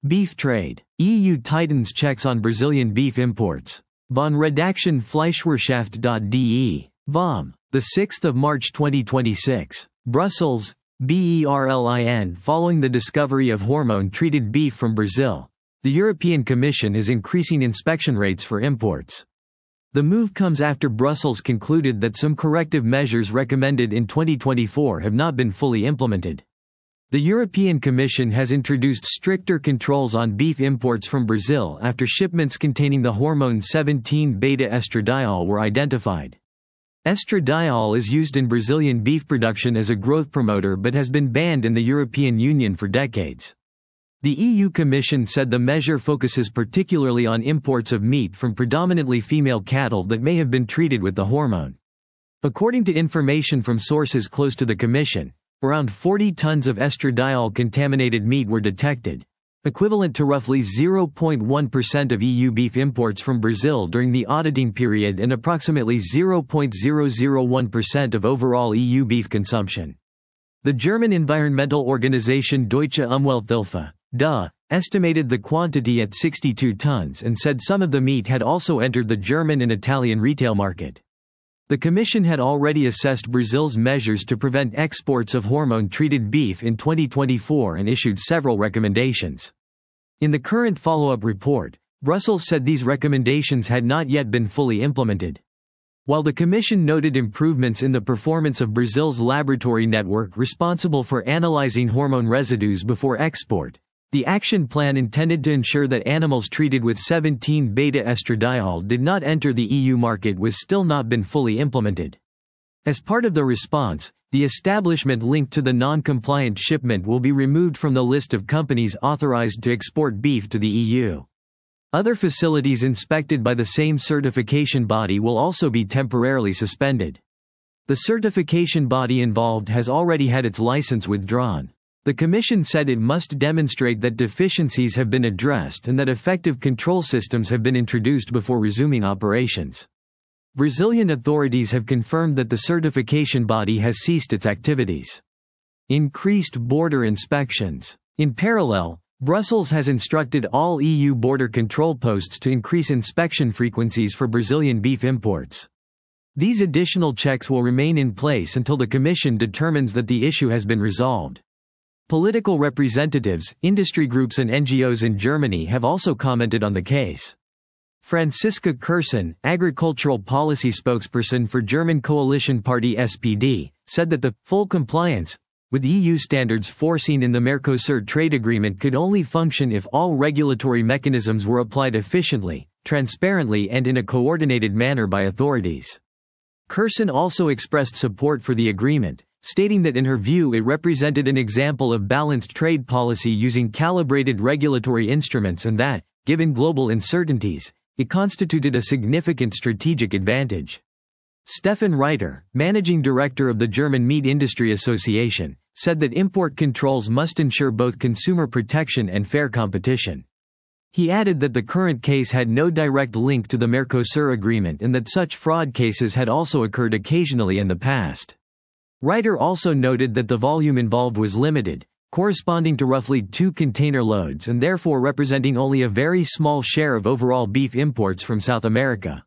Beef trade. EU tightens checks on Brazilian beef imports. Von Redaktion Fleischwirtschaft.de. VOM. 6 March 2026. Brussels, Berlin. Following the discovery of hormone-treated beef from Brazil, the European Commission is increasing inspection rates for imports. The move comes after Brussels concluded that some corrective measures recommended in 2024 have not been fully implemented. The European Commission has introduced stricter controls on beef imports from Brazil after shipments containing the hormone 17-beta-estradiol were identified. Estradiol is used in Brazilian beef production as a growth promoter but has been banned in the European Union for decades. The EU Commission said the measure focuses particularly on imports of meat from predominantly female cattle that may have been treated with the hormone. According to information from sources close to the Commission, around 40 tons of estradiol-contaminated meat were detected, equivalent to roughly 0.1% of EU beef imports from Brazil during the auditing period and approximately 0.001% of overall EU beef consumption. The German environmental organization Deutsche Umwelthilfe (DUH) estimated the quantity at 62 tons and said some of the meat had also entered the German and Italian retail market. The Commission had already assessed Brazil's measures to prevent exports of hormone-treated beef in 2024 and issued several recommendations. In the current follow-up report, Brussels said these recommendations had not yet been fully implemented. While the Commission noted improvements in the performance of Brazil's laboratory network responsible for analyzing hormone residues before export, the action plan intended to ensure that animals treated with 17-beta-estradiol did not enter the EU market was still not been fully implemented. As part of the response, the establishment linked to the non-compliant shipment will be removed from the list of companies authorized to export beef to the EU. Other facilities inspected by the same certification body will also be temporarily suspended. The certification body involved has already had its license withdrawn. The Commission said it must demonstrate that deficiencies have been addressed and that effective control systems have been introduced before resuming operations. Brazilian authorities have confirmed that the certification body has ceased its activities. Increased border inspections. In parallel, Brussels has instructed all EU border control posts to increase inspection frequencies for Brazilian beef imports. These additional checks will remain in place until the Commission determines that the issue has been resolved. Political representatives, industry groups and NGOs in Germany have also commented on the case. Franziska Kirsten, agricultural policy spokesperson for German coalition party SPD, said that the full compliance with EU standards foreseen in the Mercosur trade agreement could only function if all regulatory mechanisms were applied efficiently, transparently and in a coordinated manner by authorities. Kirsten also expressed support for the agreement, stating that in her view it represented an example of balanced trade policy using calibrated regulatory instruments and that, given global uncertainties, it constituted a significant strategic advantage. Stefan Reiter, managing director of the German Meat Industry Association, said that import controls must ensure both consumer protection and fair competition. He added that the current case had no direct link to the Mercosur agreement and that such fraud cases had also occurred occasionally in the past. Reiter also noted that the volume involved was limited, corresponding to roughly 2 container loads and therefore representing only a very small share of overall beef imports from South America.